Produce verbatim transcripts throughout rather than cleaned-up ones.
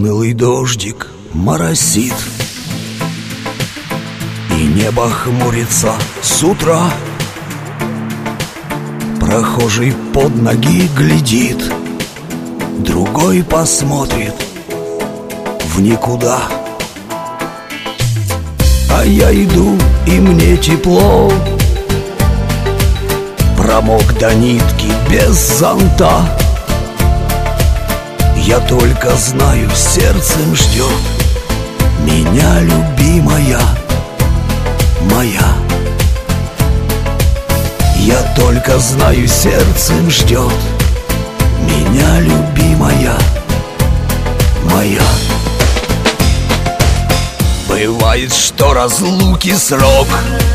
Унылый дождик моросит, и небо хмурится с утра. Прохожий под ноги глядит, другой посмотрит в никуда. А я иду, и мне тепло, промок до нитки без зонта. Я только знаю, сердцем ждет меня любимая моя. Я только знаю, сердцем ждет меня любимая моя. Бывает, что разлуки срок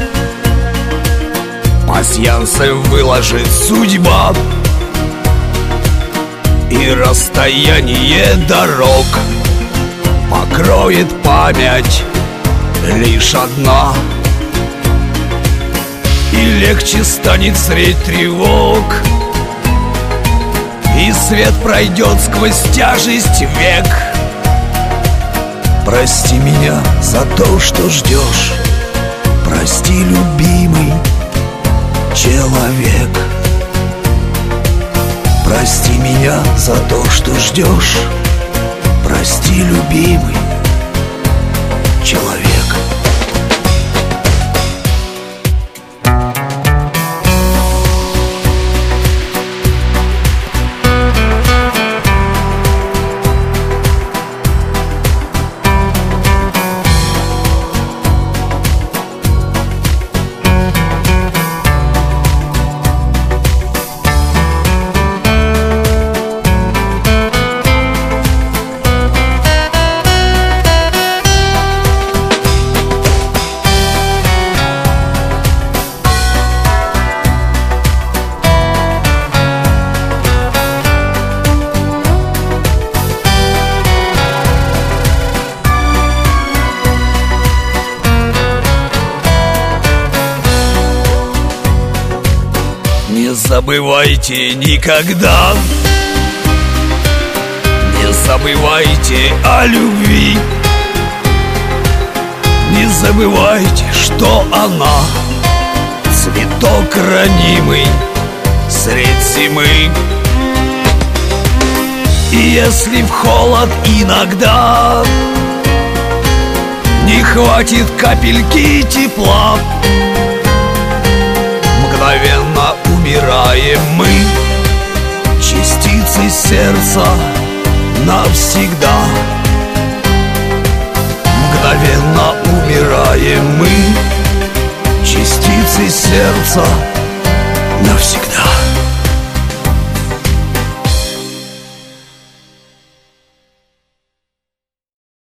пасьянсы выложит судьба, и расстояние дорог покроет память лишь одна. И легче станет средь тревог, и свет пройдет сквозь тяжесть век. Прости меня за то, что ждешь, прости, любимый человек. Прости меня за то, что ждешь, прости, любимый человек. Не забывайте никогда, не забывайте о любви, не забывайте, что она цветок ранимый средь зимы. И если в холод иногда не хватит капельки тепла, мгновенно умираем мы, частицы сердца навсегда. Мгновенно умираем мы, частицы сердца навсегда.